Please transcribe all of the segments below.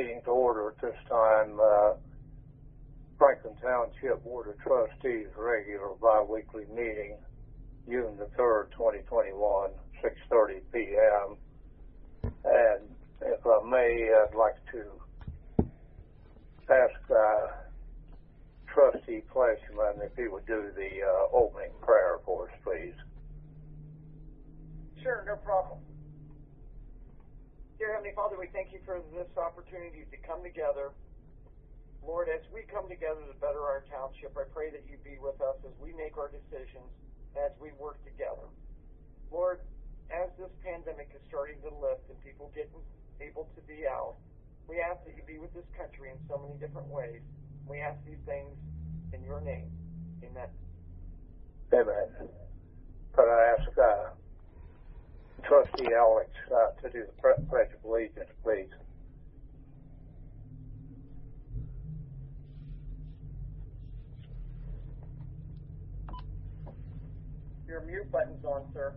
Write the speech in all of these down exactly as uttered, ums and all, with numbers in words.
meeting to order at this time. Uh, Franklin Township Board of Trustees regular bi-weekly meeting, June the third, twenty twenty-one, six thirty p.m. And if I may, I'd like to ask uh, Trustee Fleshman if he would do the uh, opening prayer for us, please. Sure, no problem. Dear Heavenly Father, we thank you for this opportunity to come together. Lord, as we come together to better our township, I pray that you be with us as we make our decisions, as we work together. Lord, as this pandemic is starting to lift and people get able to be out, we ask that you be with this country in so many different ways. We ask these things in your name. Amen. Amen. Could I ask uh, Trustee Alex uh, to do the Pledge of Allegiance, please? Your mute button's on, sir.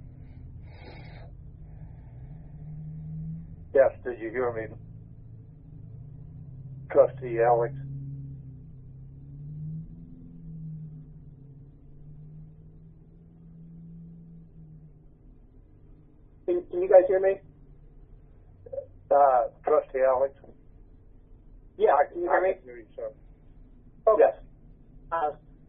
Yes, did you hear me, Trustee Alex? Can, can you guys hear me? Uh, Trustee Alex? Yeah, I, can you hear I me? can hear you, sir. Oh, yes. Uh,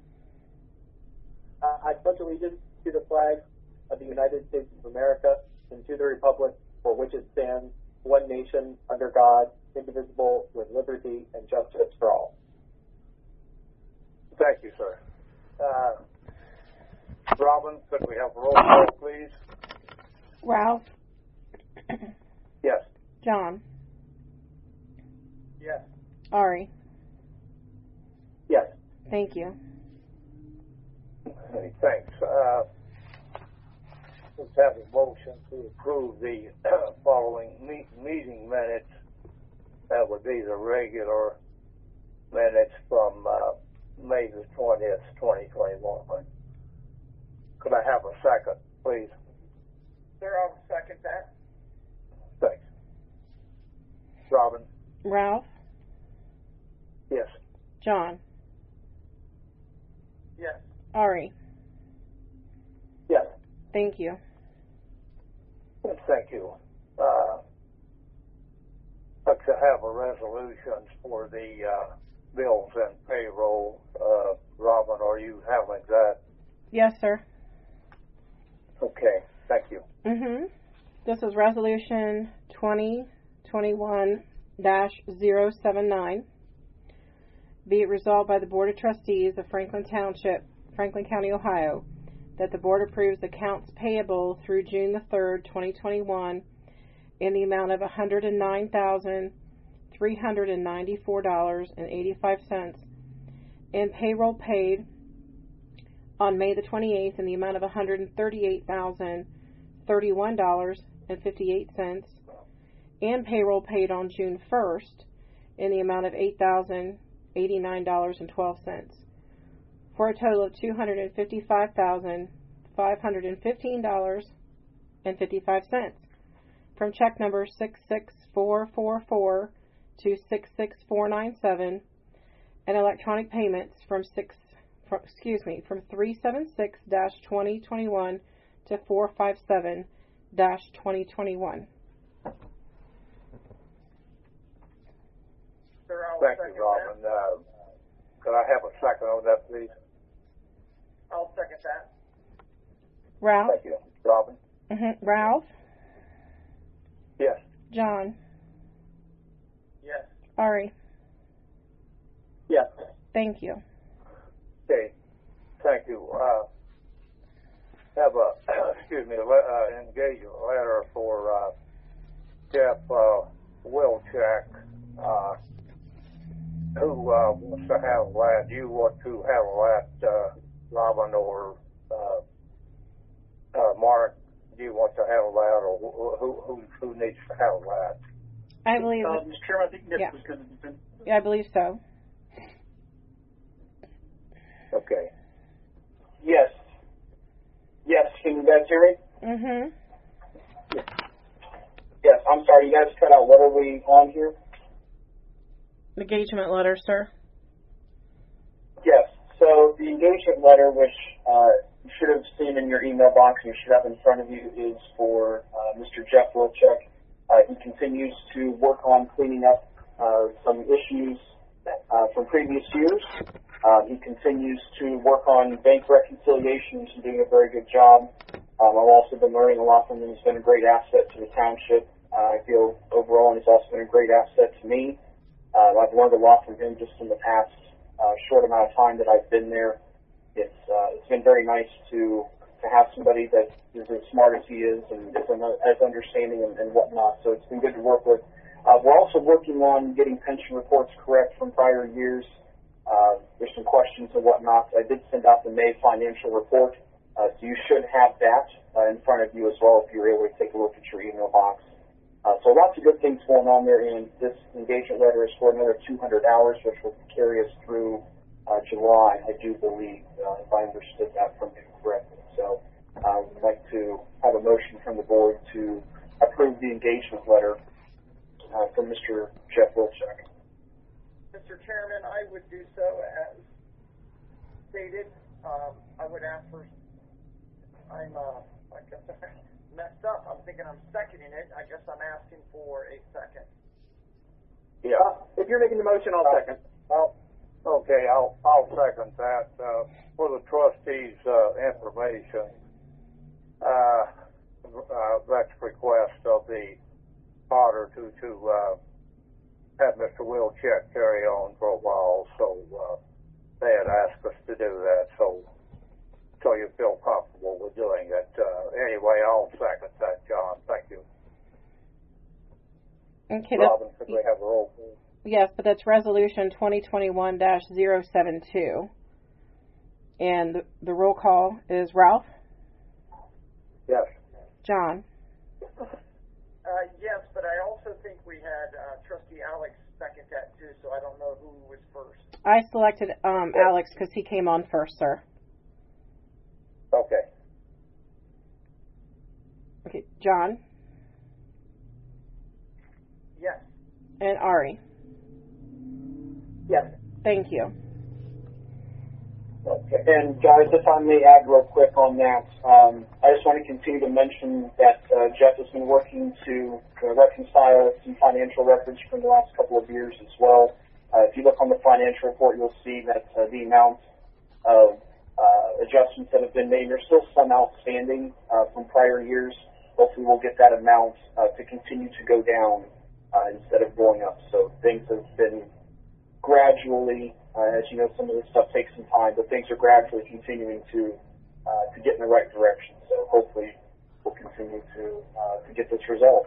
uh, I pledge allegiance to the flag of the United States of America and to the republic for which it stands, one nation, under God, indivisible, with liberty and justice for all. Thank you, sir. Uh, Robin, could we have a roll call, please? Ralph? Yes. John? Yes. Ari? Yes. Thank you. Hey, thanks. Uh, let's have a motion to approve the uh, following meet, meeting minutes. That would be the regular minutes from uh, May the twentieth, twenty twenty-one. Could I have a second, please? Sir, I'll second that. Thanks. Robin? Ralph? Yes. John? Yes. Ari? Yes. Thank you. Thank you. Uh, let's have a resolutions for the uh, bills and payroll. Uh, Robin, are you handling that? Yes, sir. Okay, thank you. Mm-hmm. This is Resolution twenty twenty-one dash zero seven nine. Be it resolved by the Board of Trustees of Franklin Township, Franklin County, Ohio, that the Board approves accounts payable through June the third, twenty twenty-one in the amount of one hundred nine thousand three hundred ninety-four dollars and eighty-five cents and payroll paid on May the twenty-eighth in the amount of one hundred thirty-eight thousand thirty-one dollars and fifty-eight cents and payroll paid on June first in the amount of eight thousand eighty-nine dollars and twelve cents for a total of two hundred fifty-five thousand five hundred fifteen dollars and fifty-five cents from check number six six four four four to six six four nine seven and electronic payments from six from, excuse me from three seven six dash twenty twenty-one to four five seven dash twenty twenty-one. Sir, I'll Thank second you, Robin. that. Uh, could I have a second on that, please? I'll second that. Ralph? Thank you. Robin? Mm-hmm. Ralph? Yes. John? Yes. Ari? Yes. Thank you. Okay. Thank you. Uh, have a, excuse me, a le- uh, engagement letter for uh, Jeff uh, Wilczek, uh, who uh, wants to handle that. Do you want to handle that, uh, Robin, or uh, uh, Mark? Do you want to handle that, or who who who needs to handle that? I believe Uh, it. Mister Chairman, I think Nick Yeah. was going to defend. Yeah, I believe so. Okay. Yes. Yes, can you guys hear me? Mm-hmm. Yes, I'm sorry, you guys cut out. What are we on here? engagement letter, sir. Yes. So the engagement letter, which uh, you should have seen in your email box and you should have in front of you, is for uh, Mister Jeff Wilczek. Uh, he continues to work on cleaning up uh, some issues uh, from previous years. Uh, he continues to work on bank reconciliations and doing a very good job. Um, I've also been learning a lot from him. He's been a great asset to the township. Uh, I feel overall, and he's also been a great asset to me. Uh, I've learned a lot from him just in the past uh, short amount of time that I've been there. It's uh, it's been very nice to to have somebody that is as smart as he is and is as understanding and, and whatnot. So it's been good to work with. Uh, we're also working on getting pension reports correct from prior years. Uh, there's some questions and whatnot. I did send out the May financial report, uh, so you should have that uh, in front of you as well if you're able to take a look at your email box. Uh, so lots of good things going on there, and this engagement letter is for another two hundred hours, which will carry us through uh, July, I do believe, uh, if I understood that from him correctly. So I uh, would like to have a motion from the board to approve the engagement letter uh, from Mister Jeff Wilczek. Mister Chairman, I would do so as stated. Um, I would ask for, I'm, uh, I guess I messed up. I'm thinking I'm seconding it. I guess I'm asking for a second. Yeah. Uh, if you're making the motion, I'll Uh, second. I'll, okay, I'll, I'll second that. Uh, for the trustees' uh, information, uh, uh, that's request of the auditor to, to uh, have Mister Wilczek carry on for a while, so uh, they had asked us to do that, so so you feel comfortable with doing it. Uh, anyway, I'll second that, John. Thank you. Okay, Robin, that's, could we have a roll, please? yes, but that's Resolution twenty twenty-one dash zero seven two. And the, the roll call is Ralph? Yes. John? Uh, yes, but I also think we had uh, Trustee Alex second that too, so I don't know who was first. I selected um, Alex because he came on first, sir. Okay. Okay, John? Yes. And Ari? Yes. Thank you. Okay. And guys, if I may add real quick on that, um, I just want to continue to mention that uh, Jeff has been working to uh, reconcile some financial records from the last couple of years as well. Uh, if you look on the financial report, you'll see that uh, the amount of uh, adjustments that have been made, there's still some outstanding uh, from prior years. Hopefully we'll get that amount uh, to continue to go down uh, instead of going up. So things have been gradually, uh, as you know, some of this stuff takes some time, but things are gradually continuing to uh, to get in the right direction. So hopefully we'll continue to uh, to get this resolved.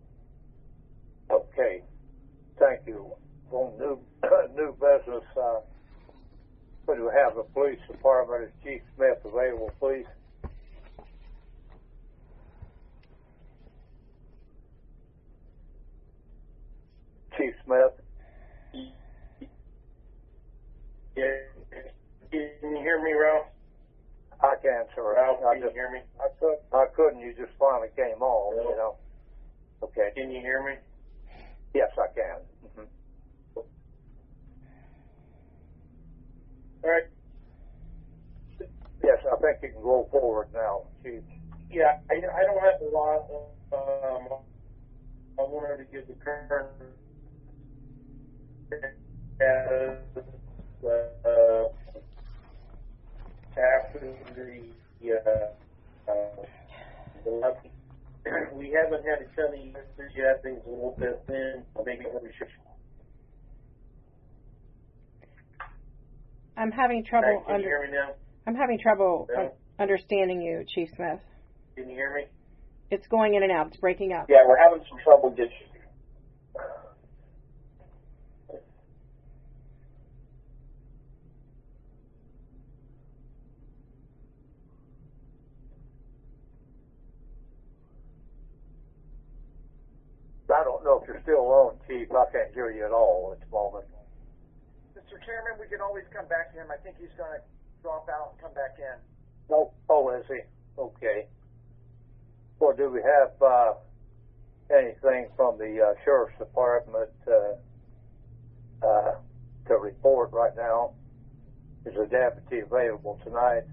Okay. Thank you. On new new business, uh, could we have the police department, is Chief Smith available, please? Chief Smith? Yeah. Can you hear me, Ralph? I can, sir. Ralph, I can just, you hear me? I could, I couldn't. You just finally came on, Hello? you know. Okay. Can you hear me? Yes, I can. Mm-hmm. All right. Yes, I think you can go forward now, Chief. Yeah, I, I don't have a lot. Um, I wanted to give the current status uh, after the uh, uh, the levy. We haven't had a ton of users yet. Things a little bit thin. Maybe we should. I'm having trouble Can you under, hear me now? I'm having trouble No? un- understanding you, Chief Smith. Can you hear me? It's going in and out. It's breaking up. Yeah, we're having some trouble getting. I don't know if you're still on, Chief. I can't hear you at all at the moment. Mister Chairman, we can always come back to him. I think he's going to drop out and come back in. No. Oh, is he? Okay. Well, do we have uh, anything from the uh, Sheriff's Department uh, uh, report right now. Is the deputy available tonight?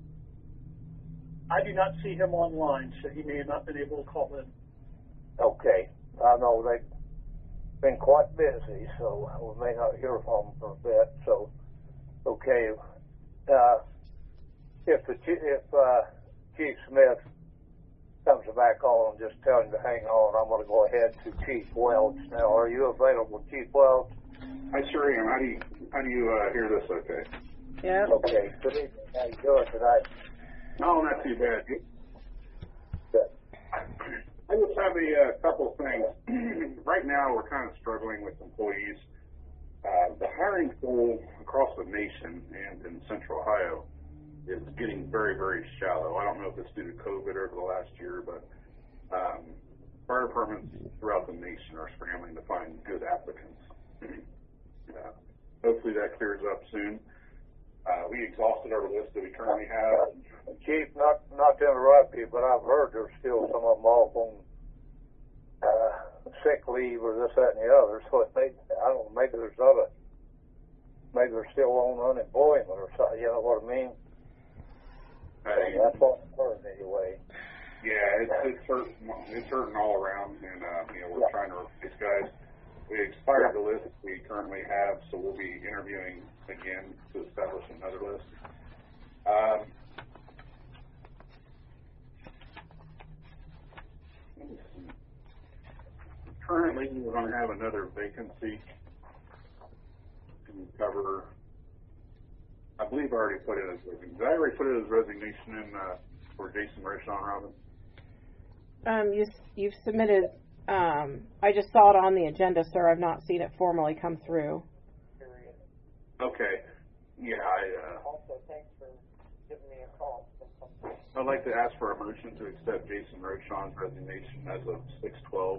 I do not see him online, so he may have not been able to call in. Okay. I know they've been quite busy, so we may not hear from them for a bit. So, okay. Uh, if the if uh, Chief Smith comes back on, just tell him to hang on. I'm going to go ahead to Chief Welch now. Are you available, Chief Welch? I sure am. How do you how do you uh, hear this? Okay. Yeah. Okay. Good evening. How you doing tonight? No, not too bad. Good. I just have a uh, couple of things. Right now, we're kind of struggling with employees. Uh, the hiring pool across the nation and in Central Ohio is getting very, very shallow. I don't know if it's due to COVID over the last year, but um, fire departments throughout the nation are scrambling to find good applicants. uh, hopefully that clears up soon. Uh, we exhausted our list that we currently have. Chief, not not to interrupt you, but I've heard there's still some of them off on uh, sick leave or this, that, and the other. So it may, I don't know, maybe there's other, maybe they're still on unemployment or something. You know what I mean? Uh, That's what I've heard anyway. Yeah, it's it's hurting, it's hurting all around, and uh, you know we're Yeah. trying to replace guys. We expired the list we currently have, so we'll be interviewing again to establish another list. Um, currently, we're going to have another vacancy to cover. I believe I already put it as resignation. Did I already put it as resignation in uh, for Jason Rayshon, Robin? Um, you you've submitted. Um, I just saw it on the agenda, sir. I've not seen it formally come through. Okay. Yeah, I. Uh, Also, thanks for giving me a call. I'd like to ask for a motion to accept Jason Rochon's resignation as of six twelve.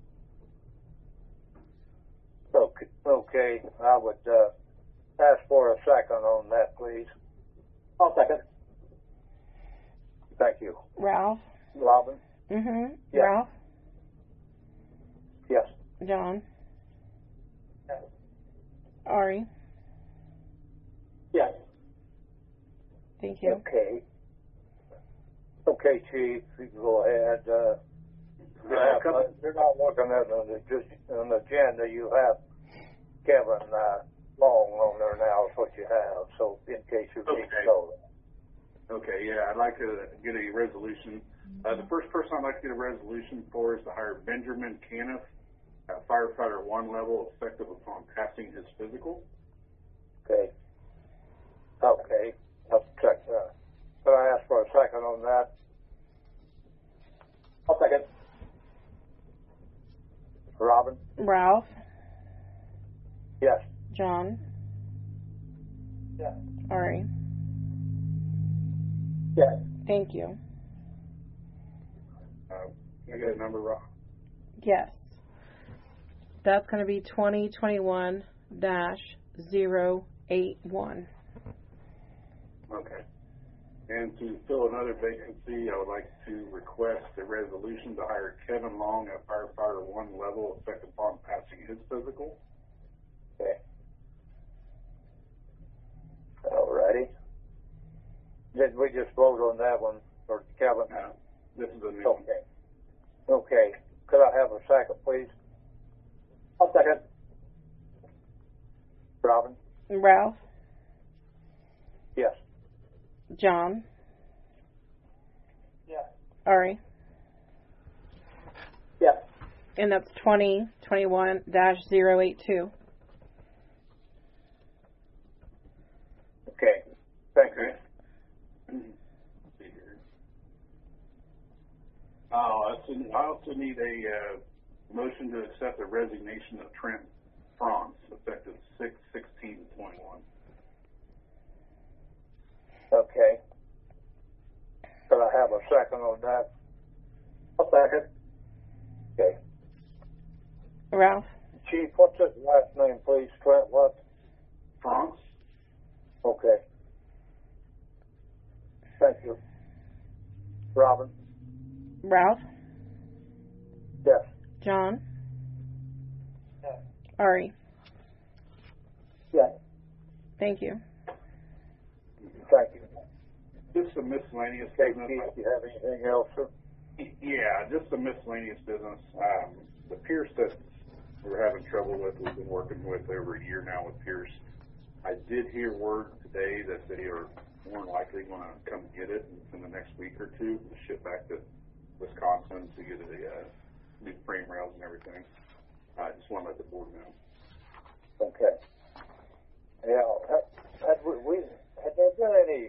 Okay, okay. I would uh, ask for a second on that, please. I'll second. Thank you. Ralph? Robin? Mm-hmm. Yeah. Ralph? Yes. John? Yes. Ari? Yes. Thank you. Okay. Okay, Chief, you can go ahead. Uh, you Uh, have, couple- uh, you're not looking at an, an agenda. You have Kevin uh, Long on there now is what you have, so in case you need to Okay. know that. Okay, yeah, I'd like to get a resolution. Uh, the first person I'd like to get a resolution for is to hire Benjamin Caniff at firefighter one level, effective upon passing his physical. Okay. Okay. I'll check that. Could I ask for a second on that? I'll second. Robin? Ralph? Yes. John? Yes. Ari? Yes. Thank you. Uh, can I get a number, Rob? Yes. That's going to be twenty twenty-one dash zero eight one. Okay. And to fill another vacancy, I would like to request a resolution to hire Kevin Long at firefighter one level, effective upon passing his physical. Okay. Alrighty. Did we just vote on that one for Kevin? Uh, this is a new one. Okay. Okay. Could I have a second, please? I'll second. Robin? Ralph? Yes. John? Yes. Ari? Yes. And that's twenty twenty-one dash zero eight two. Okay. Thank you. Okay. Let's see here. Uh, I also, I also need a uh, motion to accept the resignation of Trent Franz, effective six sixteen twenty-one. Okay. Could I have a second on that? I'll second. Okay. Ralph? Chief, what's his last name, please? Trent what? Franz? Okay. Thank you. Robin? Ralph? Yes. John? Yes. Ari? Yes. Thank you. Thank you. Just some miscellaneous Okay, business. Keith, you have anything else, sir? Yeah, just some miscellaneous business. Um, the Pierce that we're having trouble with, we've been working with over a year now with Pierce. I did hear word today that they are more than likely going to come get it in the next week or two to ship back to Wisconsin to get the uh, new frame rails and everything. I just want to let the board know. Okay. Yeah, had, had we, we, had there been any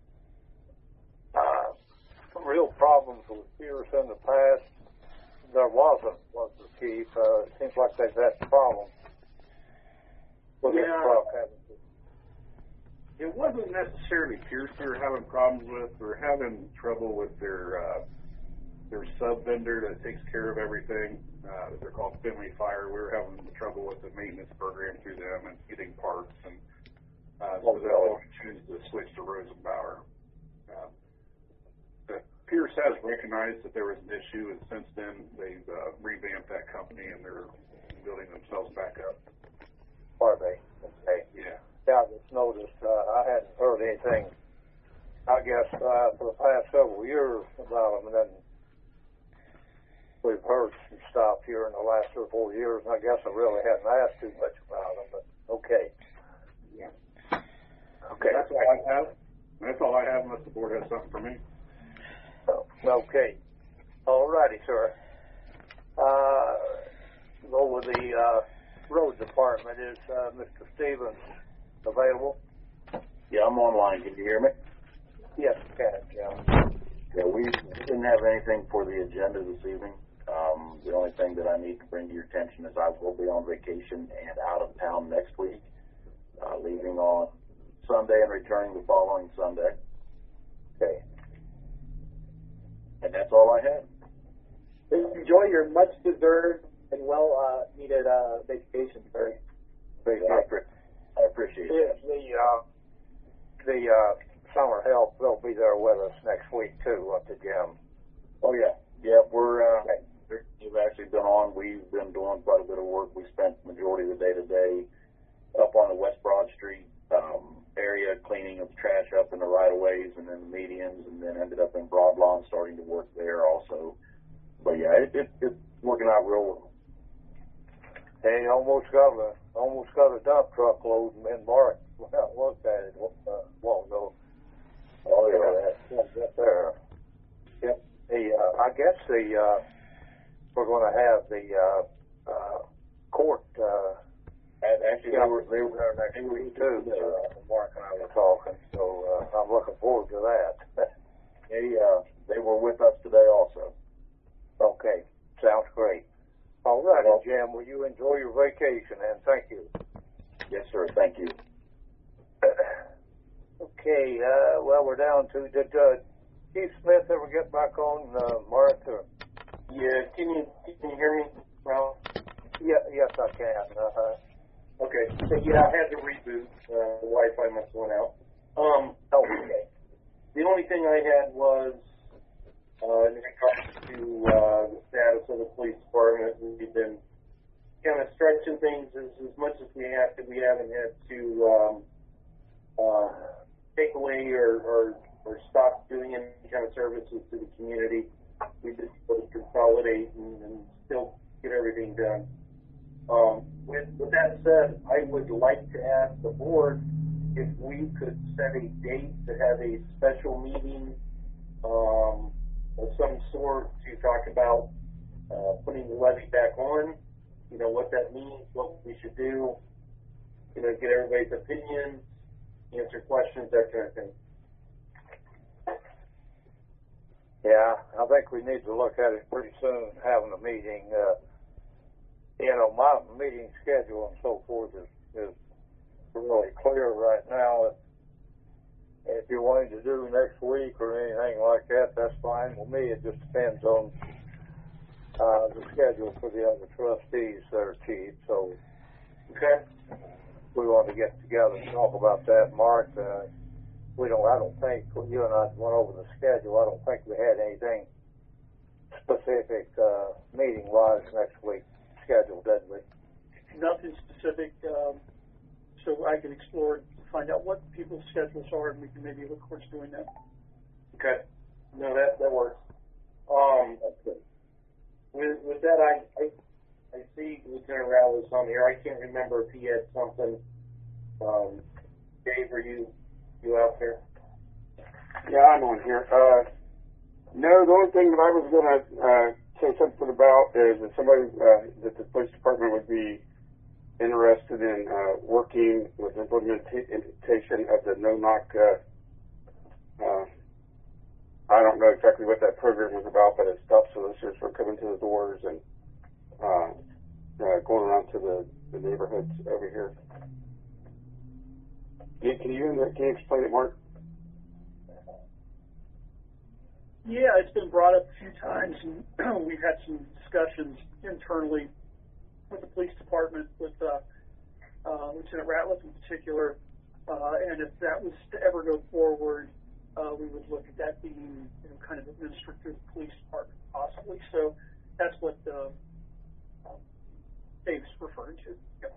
uh, real problems with Pierce in the past? There wasn't, was the Chief. Uh, it seems like they've had problems with Yeah. this truck, haven't they? It wasn't necessarily Pierce we were having problems with. We were having trouble with their uh, their sub vendor that takes care of everything. Uh, they're called Finley Fire. We were having trouble with the maintenance program through them and getting parts, and uh, so that's why we choose to switch to Rosenbauer. Uh, the Pierce has recognized that there was an issue, and since then they've uh, revamped that company and they're building themselves back up. Are they? Okay. Yeah. Yeah, I just noticed, uh, I hadn't heard anything, I guess, uh, for the past several years about them, and then we've heard some stuff here in the last three or four years, and I guess I really hadn't asked too much about them, but okay. Yeah. Okay. That's all I have. That's all I have unless the board has something for me. So, okay. All righty, sir. Uh, over the, uh, road department, is, uh, Mister Stevens available? Yeah, I'm online. Can you hear me? Yes, can, yeah. Yeah, we didn't have anything for the agenda this evening. Um, the only thing that I need to bring to your attention is I will be on vacation and out of town next week, uh, leaving on Sunday and returning the following Sunday. Okay. And that's all I had. Enjoy your much-deserved and well-needed uh, vacation, sir. The, I, pre- I appreciate the, that. the, uh, the, uh, summer help, they'll be there with us next week too, at the gym. Oh, yeah. Yeah, we're, uh, you've actually been on. We've been doing quite a bit of work. We spent the majority of the day today up on the West Broad Street um, area, cleaning of trash up in the right-of-ways and then the medians, and then ended up in Broad Lawn starting to work there also. But, yeah, it, it, it's working out real well. Hey, almost got a, almost got a dump truck load in Mark. Well, looked at it uh, a while ago. Oh, yeah. Yeah, that's there. Yep. The, uh, I guess the, uh, we're going to have the, uh, uh, court, uh, Actually, yeah, they were, they were there next week too. So, uh, Mark and I were talking, so, uh, I'm looking forward to that. They, uh, they were with us today also. Okay. Sounds great. All righty, Well, Jim. Will you enjoy your vacation, and thank you. Yes, sir. Thank you. Okay, uh, well, we're down to, did, uh, Chief Smith ever get back on, uh, Mark, or? Yeah, can you can you hear me, Ralph? Yeah, yes, I can, uh-huh. Okay, so yeah, I had to reboot. Uh, the Wi-Fi must have went out. Um, Oh, okay. the only thing I had was uh, in regards to uh, the status of the police department. We've been kind of stretching things as, as much as we have to. We haven't had to um, uh, take away or, or, or stop doing any kind of services to the community. We just sort of consolidate and, and still get everything done. Um, with, with that said, I would like to ask the board if we could set a date to have a special meeting um, of some sort to talk about uh, putting the levy back on, you know, what that means, what we should do, you know, get everybody's opinion, answer questions, that kind of thing. Yeah, I think we need to look at it pretty soon, having a meeting. Uh, you know, my meeting schedule and so forth is, is really clear right now. If, if you're wanting to do next week or anything like that, that's fine with me. It just depends on uh, the schedule for the other trustees that are chief. So, Okay. we want to get together and talk about that, Mark. Uh, we don't, I don't think, you and I went over the schedule. I don't think we had anything specific, uh, meeting-wise next week scheduled, did we? Nothing specific, um, so I can explore it find out what people's schedules are, and we can maybe look towards doing that. Okay. No, that that works. Um, with with that, I I, I see Lieutenant Rowley's on here. I can't remember if he had something. Um, Dave, are you you out there? Yeah, I'm on here. Uh, no, the only thing that I was going to uh, say something about is that somebody uh, that the police department would be interested in uh, working with implementation of the no-knock. Uh, uh, I don't know exactly what that program was about, but it stops solicitors from coming to the doors and uh, uh, going around to the, the neighborhoods over here. Can you, can you can you explain it, Mark? Yeah, it's been brought up a few times, and we've had some discussions internally with the police department, with uh, uh, Lieutenant Ratliff in particular, uh, and if that was to ever go forward, uh, we would look at that being, you know, kind of administered through the police department, possibly. So that's what uh, uh, Dave's referring to. Yep.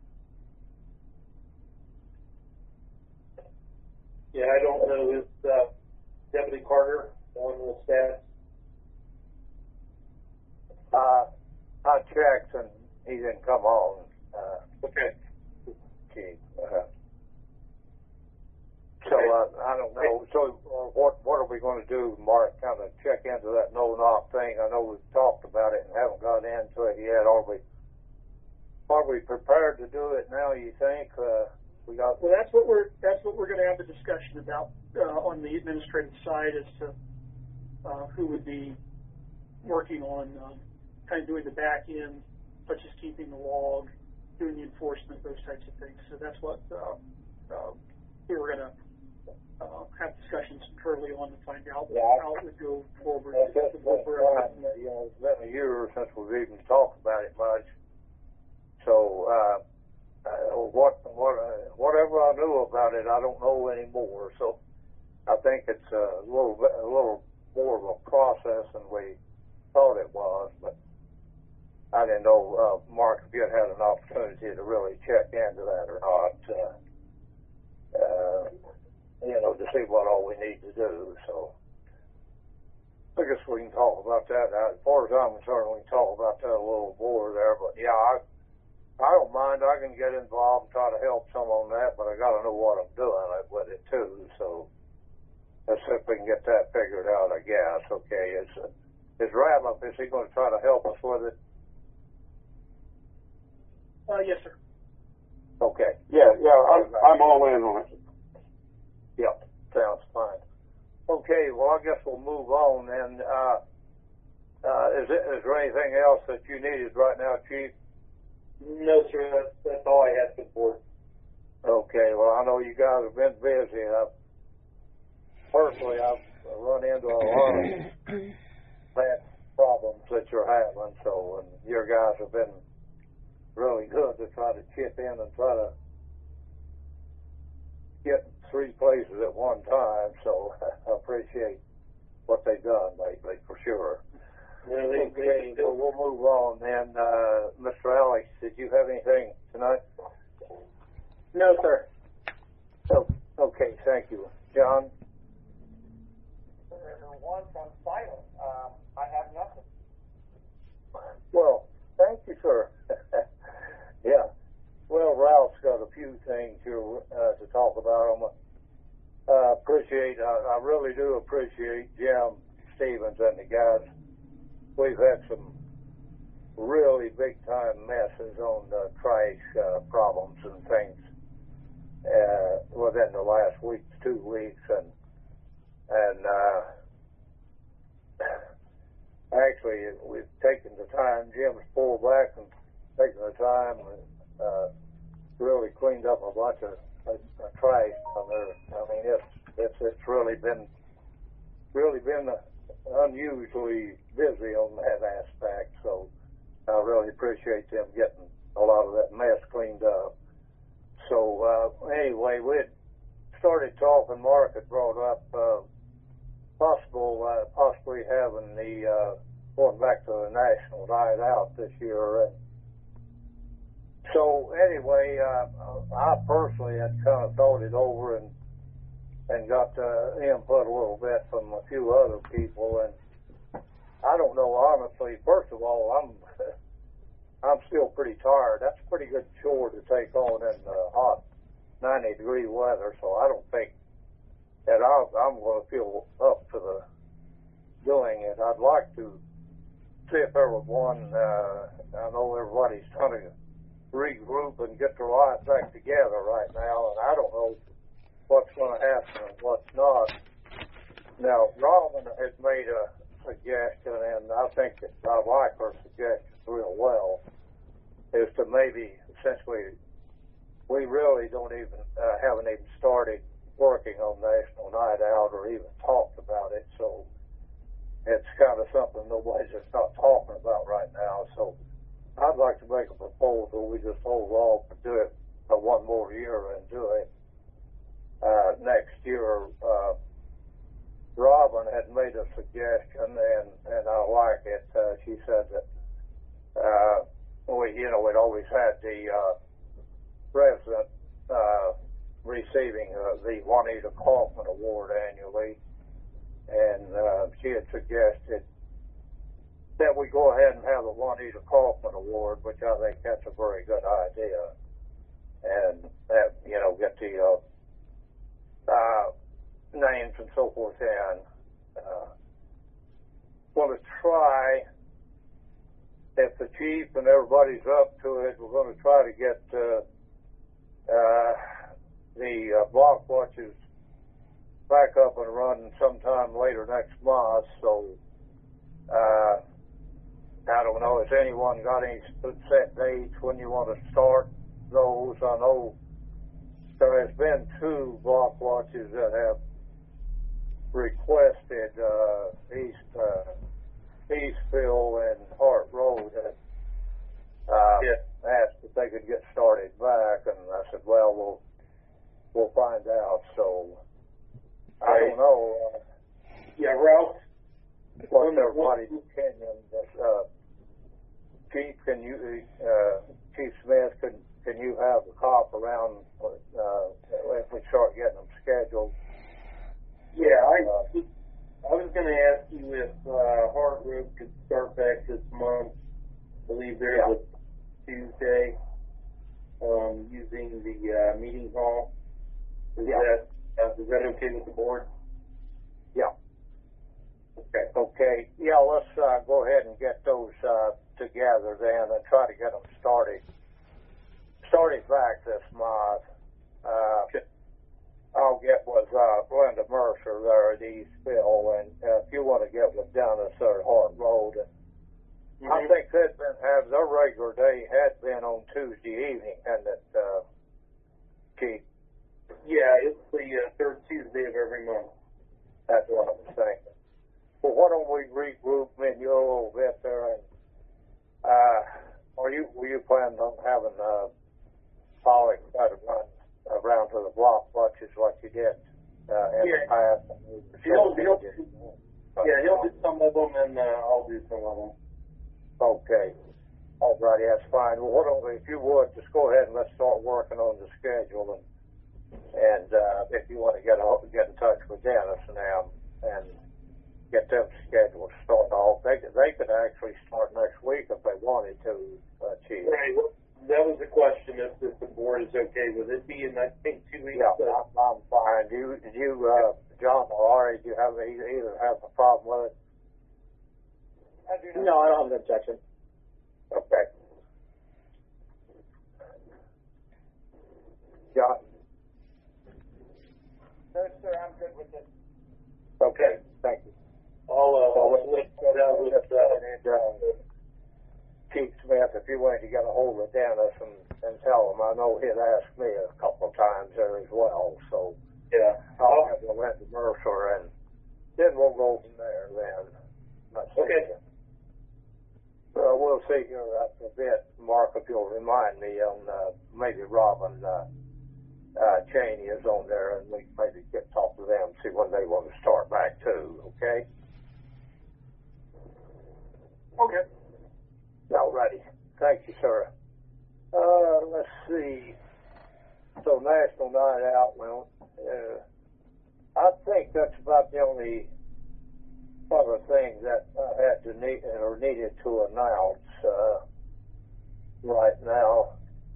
Yeah, I don't know. Is uh, Deputy Carter on the staff? Uh, I checked and he didn't come on. Uh, okay. Okay. Uh, so uh, I don't know. So uh, what what are we going to do, Mark? Kind of check into that no knock thing. I know we've talked about it and haven't got into it yet. Are we? Are we prepared to do it now? You think? Uh, we got. Well, that's what we're that's what we're going to have a discussion about uh, on the administrative side as to uh, who would be working on um, kind of doing the back end, such as keeping the log, doing the enforcement, those types of things. So that's what uh, uh, we were going to uh, have discussions internally on to find out yeah, how it would go forward. I guess it's been, you know, it's been a year since we've even talked about it much. So uh, uh, what, what, uh, whatever I knew about it, I don't know anymore. So I think it's a little bit, a little more of a process than we thought it was, but I didn't know, uh, Mark, if you had had an opportunity to really check into that or not, uh, uh, you know, to see what all we need to do. So I guess we can talk about that. Now, as far as I'm concerned, we can talk about that a little more there. But yeah, I, I don't mind. I can get involved and try to help some on that, but I got to know what I'm doing with it too. So let's see if we can get that figured out, I guess. Okay, is uh, is Ratliff, is he going to try to help us with it? Uh, yes, sir. Okay. Yeah, yeah, I'm, I'm all in on it. Yep, sounds fine. Okay, well, I guess we'll move on. And uh, uh, is, it, is there anything else that you needed right now, Chief? No, sir. That's, that's all I had for. Okay, well, I know you guys have been busy. I've, personally, I've run into a lot of bad problems that you're having, so, and your guys have been really good to try to chip in and try to get three places at one time, so I appreciate what they've done lately, for sure. Yeah, they, okay, they, well, we'll move on then. Uh, Mister Alex, did you have anything tonight? No, sir. Oh, okay, thank you. John? Once I'm silent, um, I have nothing. Well, thank you, sir. Yeah. Well, Ralph's got a few things here uh, to talk about. I'm uh, appreciate. I, I really do appreciate Jim Stevens and the guys. We've had some really big time messes on the trash uh, problems and things uh, within the last week, two weeks, and and uh, actually we've taken the time. Jim's pulled back and taken the time and uh, really cleaned up a bunch of uh, uh, trash on there. I mean, it's it's it's really been really been unusually busy on that aspect. So I really appreciate them getting a lot of that mess cleaned up. So uh, anyway, we had started talking. Mark had brought up uh, possible uh, possibly having the uh, going back to the National Night Out this year. And so anyway, uh, I personally had kind of thought it over and and got uh, input a little bit from a few other people, and I don't know honestly. First of all, I'm I'm still pretty tired. That's a pretty good chore to take on in uh, hot ninety degree weather, so I don't think that I'll, I'm going to feel up to the doing it. I'd like to see if there was one. Uh, I know everybody's trying to regroup and get their lives back together right now, and I don't know what's going to happen and what's not. Now, Robin has made a suggestion, and I think that I like her suggestion real well, is to maybe, essentially, we really don't even, uh, haven't even started working on National Night Out or even talked about it, so it's kind of something nobody's just not talking about right now. So I'd like to make a proposal. We just hold off and do it for one more year and do it uh, next year. Uh, Robin had made a suggestion, and, and I like it. Uh, she said that uh, we, you know, we'd always had the uh, president uh, receiving uh, the Juanita Kaufman Award annually, and uh, she had suggested that we go ahead and have the Juanita Kaufman Award, which I think that's a very good idea, and that, you know, get the uh, uh, names and so forth in. Uh, want to try, if the chief and everybody's up to it, we're going to try to get uh, uh, the uh, block watches back up and running sometime later next month. So uh, I don't know, has anyone got any set dates when you want to start those? I know there has been two block watches that have requested uh, East uh, Eastville and Hart Road that uh, yeah. asked if they could get started back, and I said, well, we'll we'll find out. So I right. don't know. Uh, yeah, Ralph. What's everybody's opinion? Uh, Chief, can you, uh, Chief Smith, can can you have the cop around uh, if we start getting them scheduled? Yeah, I uh, I was going to ask you if uh, Hart Road could start back this month. I believe there's yeah. a Tuesday um, using the uh, meeting hall. Is yeah. that uh, is that okay with the board? Yeah. Okay. Okay. Yeah, let's uh, go ahead and get those uh, together then and try to get them started. Started back this month. Uh, okay. I'll get with uh, Linda Mercer there at Eastville, and uh, if you want to get with Dennis there at Hart Road. And mm-hmm. I think they'd been have their regular day had been on Tuesday evening, hadn't it, uh, Keith? Yeah, it's the uh, third Tuesday of every month. That's what I was thinking. Well, why don't we regroup me and you a little bit there, and uh, are you were you planning on having uh, Pollock try to run around to the block watches like you did uh, in yeah. the past? He'll, he'll, yeah, he'll do some of them, and uh, I'll do some of them. Okay. All righty, that's fine. Well, why don't we, if you would, just go ahead and let's start working on the schedule, and and uh, if you want to get a, get in touch with Dennis and them and get them scheduled to start off, they could, they could actually start next week if they wanted to, uh, Chief. Right. Well, that was the question, if, if the board is okay with it being, I think, two weeks. Yeah, I'm, I'm fine. Do you, do you uh, John or Laurie, do you have either, either have a problem with it? I do not. No, I don't have an objection. Okay. John? No, sir, I'm good with it. Okay, thank you. I'll, uh, Well, I'll let's let go with, with uh, uh, Keith Smith, if you wanted to get a hold of Dennis and, and tell him, I know he'd asked me a couple of times there as well, so yeah, I'll have to let the Mercer, and then we'll go from there then. Okay. Uh, we'll see here after a bit, Mark, if you'll remind me on uh, maybe Robin uh, uh, Cheney is on there, and we maybe get talk to them, see when they want to start back too, okay? Okay. All righty. Thank you, sir. Uh, let's see. so National Night Out, well, uh, I think that's about the only other thing that I had to need or needed to announce uh, right now.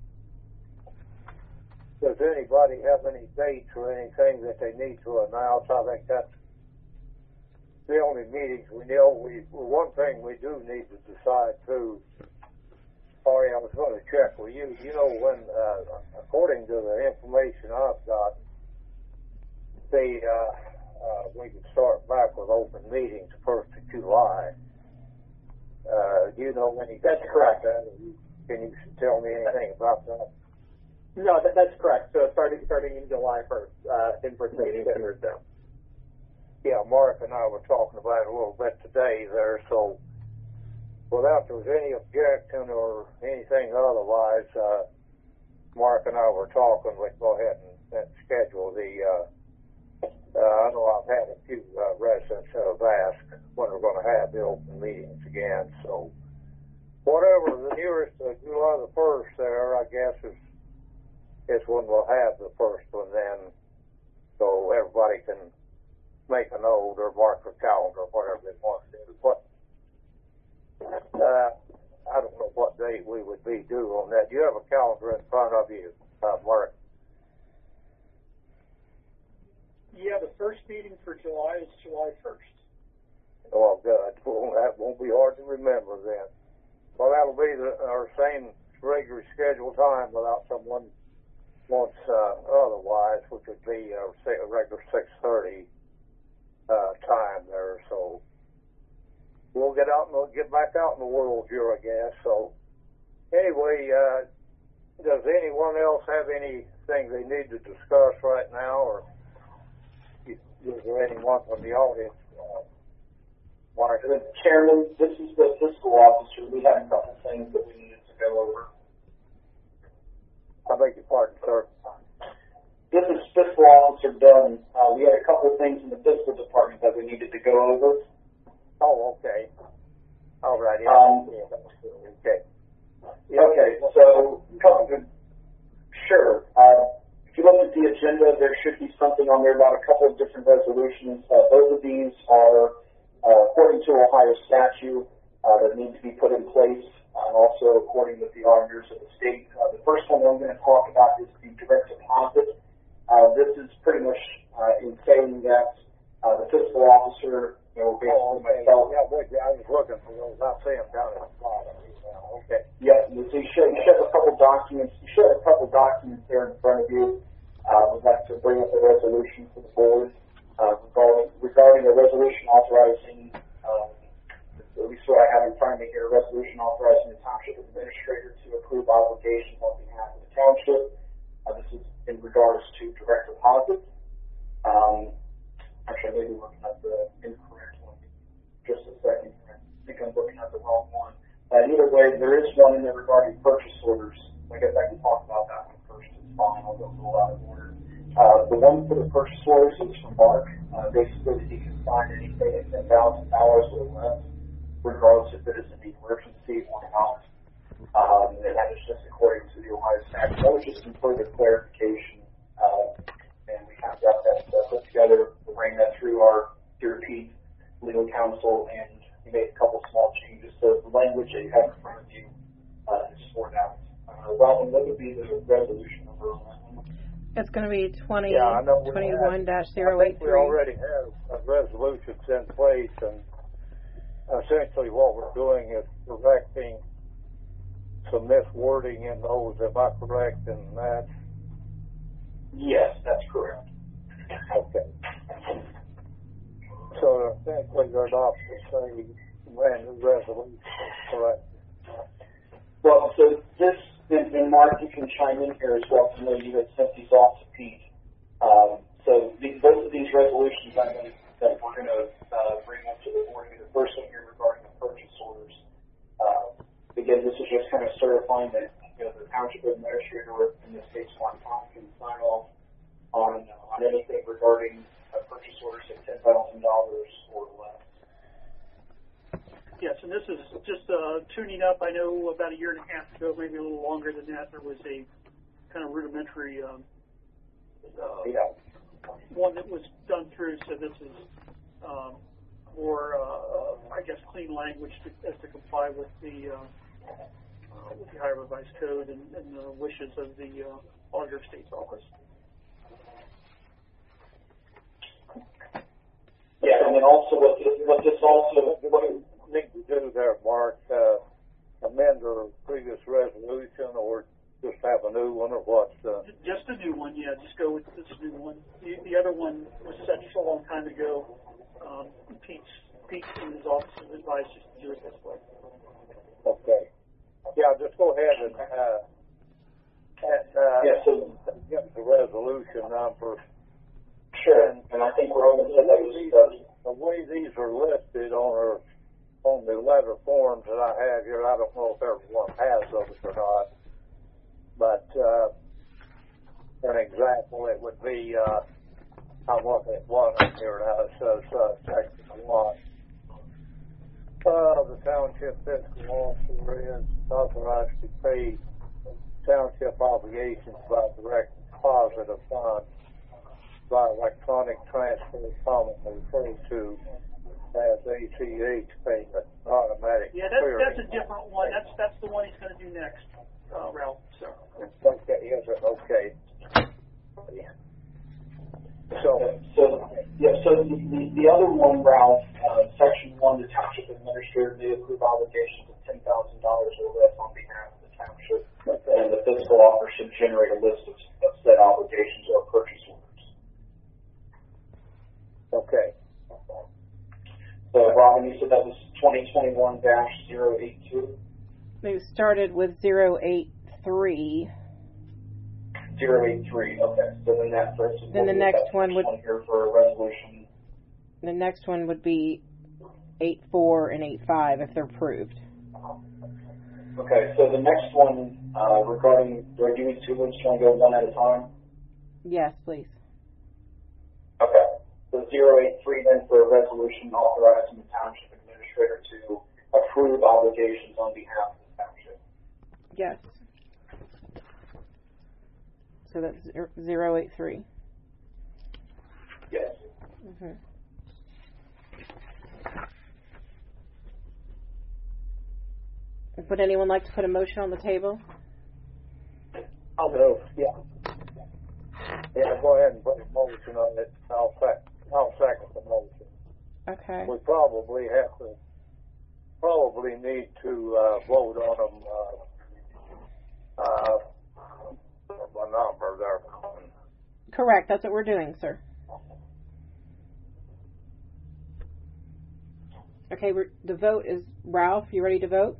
Does anybody have any dates or anything that they need to announce? I think that's the only meetings we know. We one thing we do need to decide too. Sorry, I was going to check with you. You know, when uh, according to the information I've got, the uh, uh, we could start back with open meetings first of July. Uh, do you know anything? That's correct. About that? Can you tell me anything about that? No, that, that's correct. So starting starting in July first, uh, in-person meetings in Rosedale. Yeah, Mark and I were talking about it a little bit today there, so without there was any objection or anything otherwise, uh, Mark and I were talking, we'd go ahead and, and schedule the, uh, uh, I know I've had a few uh, residents that have asked when we're going to have the open meetings again, so whatever the nearest, uh, July the first there, I guess, is, is when we'll have the first one then, so everybody can make a note or mark their calendar or whatever they want to do. But uh, I don't know what date we would be due on that. Do you have a calendar in front of you, uh, Mark? Yeah, the first meeting for July is July first. Oh, good. Well, that won't be hard to remember then. Well, that'll be the, our same regular scheduled time without someone wants uh, otherwise, which would be uh, say a regular six thirty. Uh, time there, so we'll get out and we'll get back out in the world here, I guess. So anyway, uh, does anyone else have anything they need to discuss right now, or is there anyone from the audience? Uh, Mark, the Chairman, this is the fiscal officer. We have a couple things that we needed to go over. I beg your pardon, sir. This is fiscal officer Dunn. Uh, we had a couple of things in the fiscal department that we needed to go over. Oh, okay. All right. Yeah. Um, okay. Yeah, okay. So, couple of, sure. Uh, if you look at the agenda, there should be something on there about a couple of different resolutions. Uh, both of these are uh, according to Ohio statute uh, that need to be put in place, uh, and also according with the auditors of the state. Uh, the first one I'm going to talk about is the direct deposit. Uh, this is pretty much uh, in saying that uh, the fiscal officer, you know, basically oh, okay. myself. Yeah, wait, I was looking for those. I see them down at the bottom. Okay. Yeah, you see, you should, you should have a couple documents. You should have a couple documents there in front of you. Uh, we'd like to bring up a resolution for the board uh, regarding regarding a resolution authorizing, um, at least what I have in front of me here, a resolution authorizing the township administrator to approve obligations on behalf of the township. Uh, this is in regards to direct deposit. Um, actually, I may be looking at the incorrect one. Just a second. I think I'm looking at the wrong one. Uh, either way, there is one in there regarding purchase orders. I guess I can talk about that one first. It's fine. I'll go through a lot of order. Uh, the one for the purchase orders is from Mark. Uh, basically, he can sign anything at ten thousand dollars or less, regardless if it is an emergency or not. Um, and that is just according to the Ohio statute. That was just some further clarification, uh, and we kind of got that uh, put together. We ran that through our Dear Pete legal counsel, and we made a couple small changes. So the language that you have in front of you uh, is for that. Uh, Robin, what would be the resolution number on that one? It's going to be twenty twenty-one dash zero eight three. We already have uh, resolutions in place, and essentially what we're doing is correcting some miswording in those. Am I correct in that? Yes, that's correct. Okay. So essentially they're not the same brand new resolution, correct? Well, so this, and, and Mark, you can chime in here as well. I know you had sent these off to Pete. Um, so the, both of these resolutions I'm going to, that we're going to uh, bring up to the board. The first one here regarding the purchase orders. Uh, again, this is just kind of certifying that, you know, the township administrator, in this case, Mark Tom, can sign off on uh, on anything regarding uh, purchase orders at ten thousand dollars or less. Yes, and this is just uh, tuning up. I know about a year and a half ago, maybe a little longer than that, there was a kind of rudimentary um, uh, Yeah. one that was done through, so this is um, more, uh, I guess, clean language to, as to comply with the uh, uh, with the Ohio Revised Code and, and the wishes of the uh, Auditor of State's office. Yeah, and then also what this, what this also What do you need to do there, Mark? Uh, amend our previous resolution, or just have a new one, or what's uh, Just a new one, yeah. Just go with this new one. The, the other one was set a long time ago. Um, Pete's Pete in his office advised just to do it this way. okay? Yeah, just go ahead and uh, and uh, Yeah, so- get the resolution number. Sure, and, and I think we're hoping that that was uh, The way these are listed on our on the letter forms that I have here, I don't know if everyone has those or not, but uh, an example, it would be, uh, I'm looking at one up here now, it says uh, section one. Uh, the township fiscal officer is authorized to pay township obligations by direct deposit of funds by electronic transfer, commonly referred to as A C H payment, automatic Yeah, that's clearing. that's a different one. That's that's the one he's going to do next, uh, Ralph. So. Okay, is it okay? So, so yeah, so the, the, the other one, Ralph, uh, section one, the township administrator may approve obligations of ten thousand dollars or less on behalf of the township, and the fiscal officer should generate a list of, of said obligations or purchase orders. okay. So, Robin, you said that was twenty twenty-one dash zero eight two? They started with zero eight three. zero eight three, okay. So then that first Then the next one would one here for a resolution. the next one would be eight four and eight five if they're approved. Okay, so the next one uh, regarding, do I do these two? We just want to go one at a time? Yes, please. Okay. So zero eight three then for a resolution authorizing the township administrator to approve obligations on behalf of the township. Yes. So that's zero eight three. Yes. Mm-hmm. Would anyone like to put a motion on the table? I'll go. Yeah. Yeah, go ahead and put a motion on it. I'll sec- I'll second the motion. Okay. We probably have to, probably need to uh, vote on them. Uh, uh, a number there. Correct. That's what we're doing, sir. Okay. We're, the vote is Ralph. You ready to vote?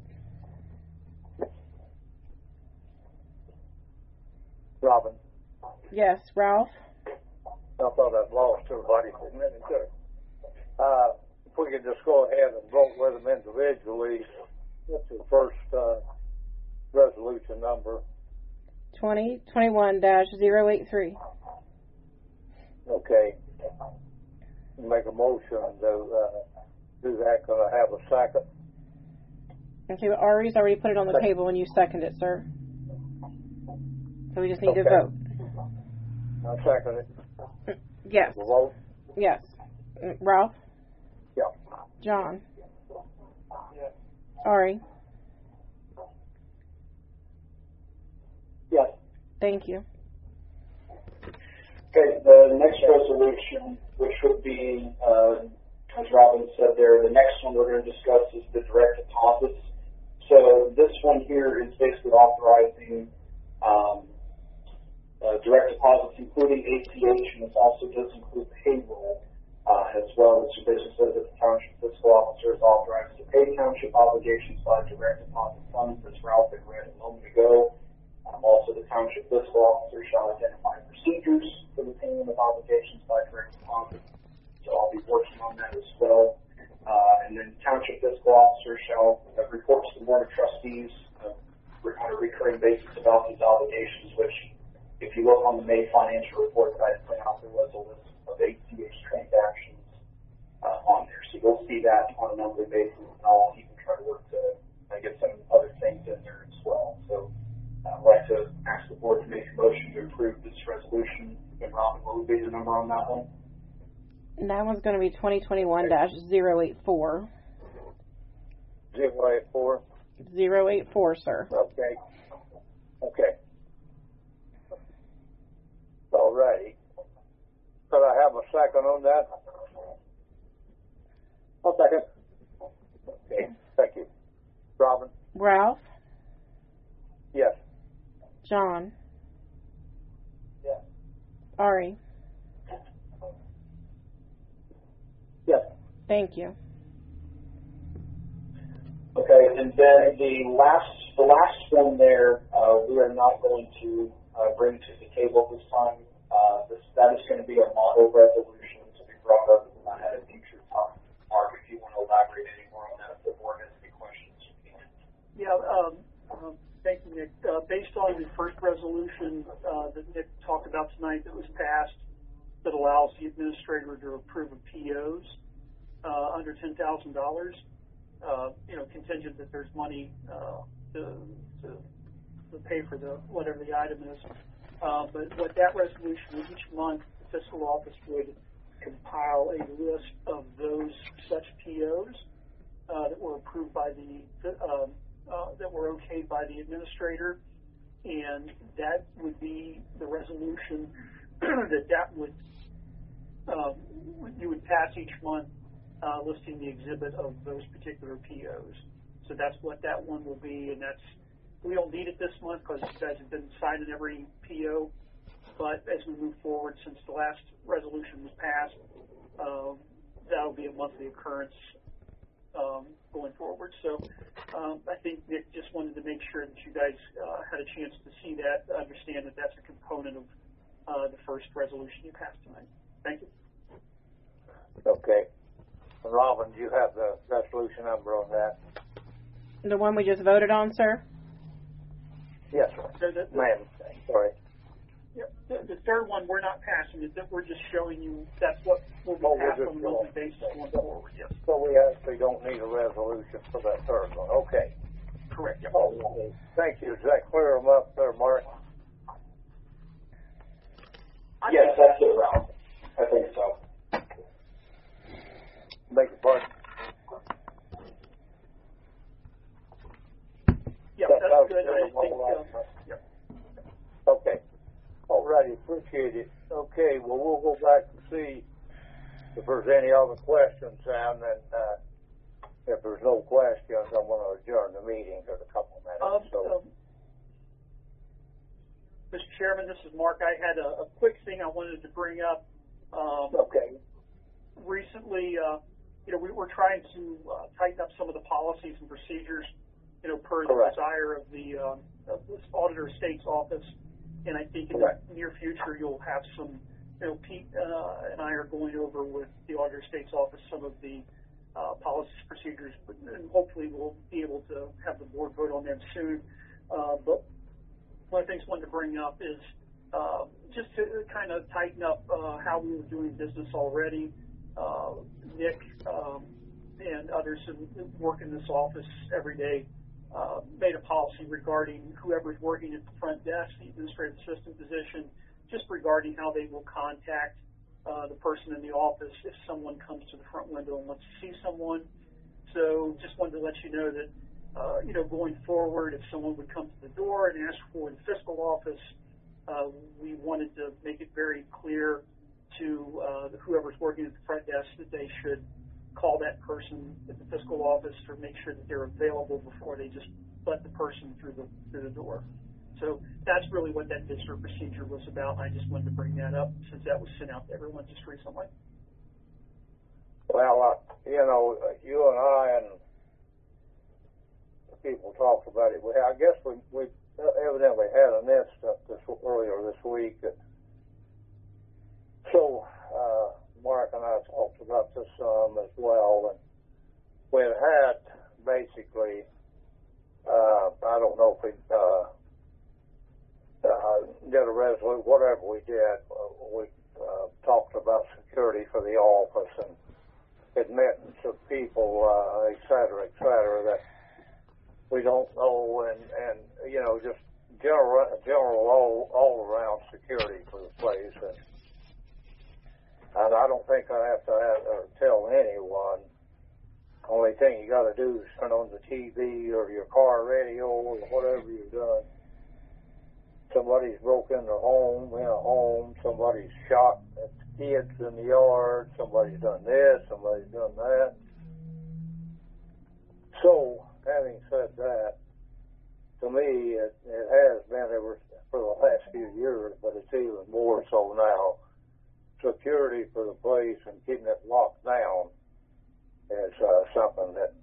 Robin. Yes, Ralph. I thought I'd lost everybody for a minute there. Uh, if we could just go ahead and vote with them individually. What's the first uh, resolution number? Twenty twenty one dash zero eight three. Okay. Make a motion to uh, do that. Can I have a second? Okay, but Ari's already put it on the table and you second it, sir. So we just need Okay. to vote. I second it. Yes. We'll vote? Yes. Mm, Ralph? Yeah. John? Yes. Ari? Yes. Thank you. Okay, the next resolution, which would be, uh, as Robin said there, the next one we're going to discuss is the direct deposits. So this one here is basically authorizing um, uh, direct deposits, including A C H, and this also does include payroll uh, as well, which basically says that the township fiscal officer is authorized to pay township obligations by direct deposit funds, as Ralph had read a moment ago. Um, also, the township fiscal officer shall identify procedures for the payment of obligations by direct deposit. So I'll be working on that as well. Uh, and then township fiscal officer shall uh, report to the board of trustees uh, on a recurring basis about these obligations, which, if you look on the May financial report that I put out, there was a list of A C H transactions uh, on there. So you'll see that on a monthly basis, and I'll even try to work to uh, get some other things in there as well. So uh, I'd like to ask the board to make a motion to approve this resolution in Robin, what would be the number on that one? And that one's going to be twenty twenty-one dash zero eight four. zero eight four? zero eight four, sir. Okay. Okay. All righty. Could I have a second on that? I'll second. Okay. Thank you. Robin? Ralph? Yes. John? Yes. Ari? Yes. Thank you. Okay, and then the last, the last one there, uh, we are not going to uh, bring to the table this time. Uh, this, that is going to be a model resolution to be brought up uh, at a future time. Mark, if you want to elaborate any more on that, if the board has any questions. Yeah, um, um, thank you, Nick. Uh, based on the first resolution uh, that Nick talked about tonight that was passed, that allows the administrator to approve of P Os uh, under ten thousand dollars. Uh, you know, contingent that there's money uh, to, to, to pay for the whatever the item is. Uh, but what that resolution is, each month the fiscal office would compile a list of those such P Os uh, that were approved by the uh, uh, that were okayed by the administrator, and that would be the resolution that that would um, you would pass each month. Uh, listing the exhibit of those particular P Os. So that's what that one will be, and that's, we don't need it this month because you guys have been signing every P O, but as we move forward, since the last resolution was passed, um, that'll be a monthly occurrence um, going forward. So um, I think Nick just wanted to make sure that you guys uh, had a chance to see that, to understand that that's a component of uh, the first resolution you passed tonight. Thank you. Okay. Robin, do you have the resolution number on that? The one we just voted on, sir? Yes, sir. So the, the, Ma'am, sorry. Yeah, the, the third one, we're not passing it. That we're just showing you that's what will be Oh, passed we're on a just monthly going. basis going forward. Yes, So we actually don't need a resolution for that third one. Okay. correct. Yep. Okay. Thank you. Does that clear them up there, Mark? Yes, that's it, Ralph. I think so. Beg your pardon? Yeah, That- that's that was good. I good. think. All Uh, right. yep. Okay. All righty. Appreciate it. Okay. Well, we'll go back and see if there's any other questions, Sam. And uh, if there's no questions, I'm going to adjourn the meeting for a couple of minutes. Um, so. um, Mister Chairman, this is Mark. I had a, a quick thing I wanted to bring up. Um, Okay. Recently, uh, you know, we were trying to uh, tighten up some of the policies and procedures, you know, per Correct. the desire of the um, of this Auditor of State's office. And I think in Correct. the near future you'll have some, you know, Pete uh, and I are going over with the Auditor of State's office some of the uh, policies, procedures, but, and hopefully we'll be able to have the board vote on them soon. Uh, but one of the things I wanted to bring up is uh, just to kind of tighten up uh, how we were doing business already. Uh, Nick um, and others who work in this office every day uh, made a policy regarding whoever's working at the front desk, the administrative assistant position, just regarding how they will contact uh, the person in the office if someone comes to the front window and wants to see someone. So just wanted to let you know that, uh, you know, going forward, if someone would come to the door and ask for the fiscal office, uh, we wanted to make it very clear to uh, whoever's working at the front desk that they should call that person at the fiscal office or make sure that they're available before they just let the person through the through the door. So that's really what that visitor procedure was about. I just wanted to bring that up since that was sent out to everyone just recently. Well, uh, you know, you and I and the people talked about it. We, I guess we, we evidently had an incident this, earlier this week. That, so uh, Mark and I talked about this some as well. And we had had basically, uh, I don't know if we uh, uh, did a resolution, whatever we did, uh, we uh, talked about security for the office and admittance of people, uh, et cetera, et cetera, that we don't know, and, and you know, just general, general all, all around security for the place. And and I don't think I have to have, or tell anyone. Only thing you got to do is turn on the T V or your car radio or whatever you're doing. Somebody's broken their home, in a home. Somebody's shot at the kids in the yard. Somebody's done this. Somebody's done that. So, having said that, to me, it, it has been ever for the last few years, but it's even more so now. Security for the place and keeping it locked down is uh, something that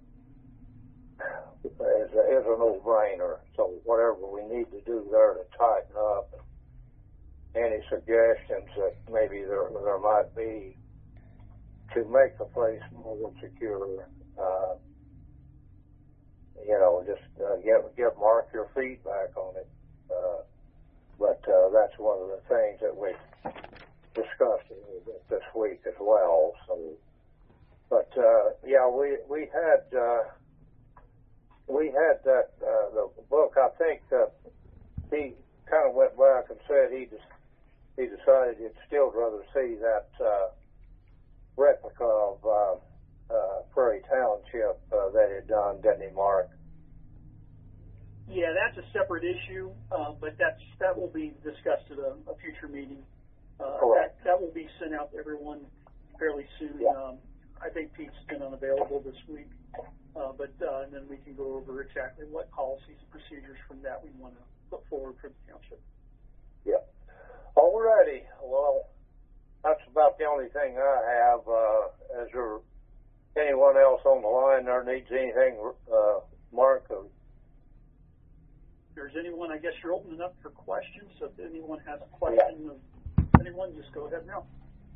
is a, is a no-brainer. So whatever we need to do there to tighten up, any suggestions that maybe there there might be to make the place more secure, uh, you know, just uh, give give Mark your feedback on it. Uh, but uh, that's one of the things that we discussed a little bit this week as well. So, but uh, yeah, we we had uh, we had that uh, the book. I think uh, he kind of went back and said he just he decided he'd still rather see that uh, replica of uh, uh, Prairie Township uh, that he'd done, didn't he, Mark? Yeah, that's a separate issue, uh, but that's that will be discussed at a, a future meeting. Uh, that, that will be sent out to everyone fairly soon. Yeah. Um, I think Pete's been unavailable this week, uh, but uh, and then we can go over exactly what policies and procedures from that we want to put forward for the township. Yeah. Alrighty. Well, that's about the only thing I have. Uh, is there anyone else on the line there needs anything, uh, Mark? Or if there's anyone, I guess you're opening up for questions, so if anyone has a question of anyone, just go ahead now.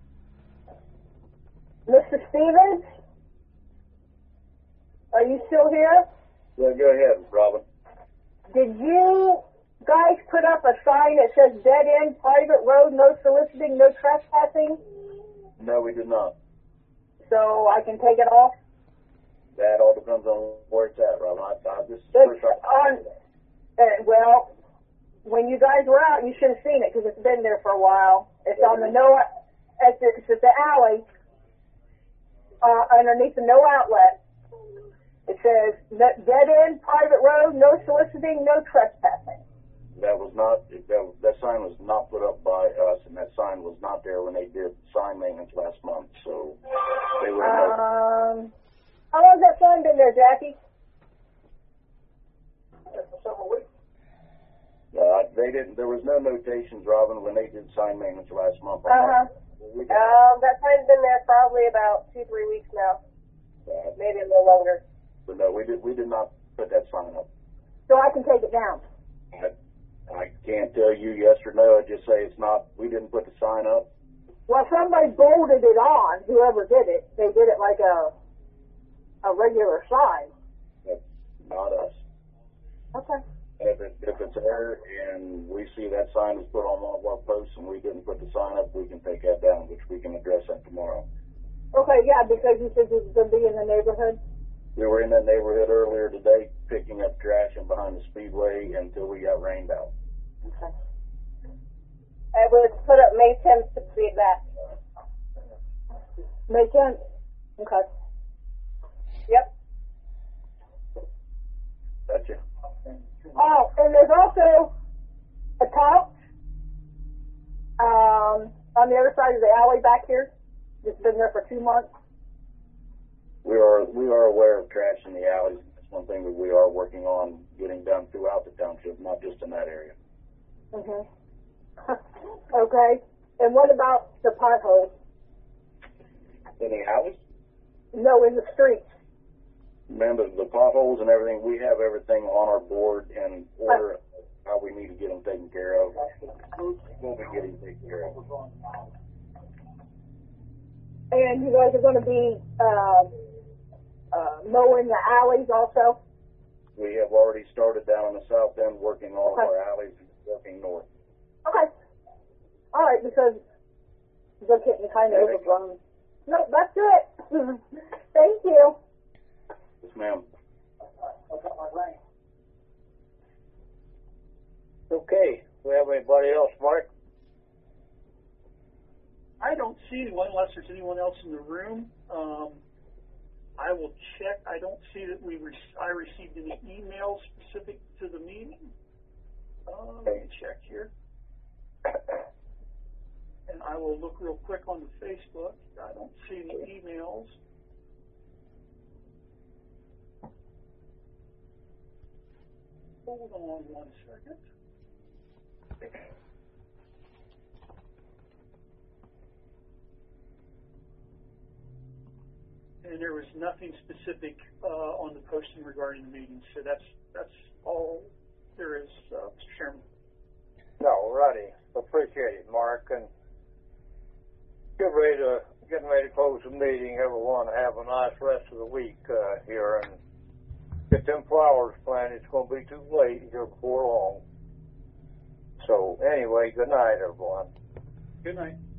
Mister Stevens, are you still here? Yeah, go ahead, Robin. Did you guys put up a sign that says dead end, private road, no soliciting, no trespassing? No, we did not. So I can take it off? That all depends on where it's at, Robin. I, I just It's on, uh, well, when you guys were out, you should have seen it because it's been there for a while. It's on the no, it's, it's at the alley, uh, underneath the no outlet. It says dead end, private road, no soliciting, no trespassing. That was not, that, that sign was not put up by us, and that sign was not there when they did sign maintenance last month, so they would have Um, how long has that sign been there, Jackie? Several weeks. Uh, they didn't, there was no notations, Robin, when they did sign maintenance last month. Uh-huh. Um, that sign's been there probably about two, three weeks now. Uh, Maybe a little longer. But no, we did, we did not put that sign up. So I can take it down. I, I can't tell you yes or no. I just say it's not, we didn't put the sign up. Well, somebody bolted it on, whoever did it. They did it like a a regular sign. That's not us. Okay. If, it, if it's error and we see that sign was put on one of our posts and we didn't put the sign up, we can take that down, which we can address that tomorrow. Okay, yeah, because you said you was going to be in the neighborhood. We were in that neighborhood earlier today picking up trash and behind the speedway until we got rained out. Okay. It was put up May tenth to see that. May tenth? Okay. Yep. Gotcha. Oh, and there's also a couch um, on the other side of the alley back here. It's been there for two months. We are we are aware of trash in the alleys. That's one thing that we are working on getting done throughout the township, not just in that area. Mhm. Okay. And what about the potholes? In the alleys? No, in the streets. Remember, the potholes and everything, we have everything on our board in order of how we need to get them taken care of. We'll be getting taken care of. And you guys are going to be uh, uh, mowing the alleys also? We have already started down in the south end working all Okay. of our alleys and working north. Okay. All right, because they're getting kind of overgrown. No, that's it. Thank you. Yes, ma'am. Okay. We have anybody else, Mark? I I don't see anyone unless there's anyone else in the room. Um, I will check. I don't see that we re- I received any emails specific to the meeting. Uh, let me check here. And I will look real quick on the Facebook. I don't see any emails. Hold on one second. And there was nothing specific uh, on the posting regarding the meeting, so that's that's all there is, uh, Mister Chairman. No, righty. Appreciate it, Mark. And get ready to getting ready to close the meeting. Everyone have a nice rest of the week uh, here, and get them flowers planted. It's going to be too late here before long. So anyway, good night, everyone. Good night.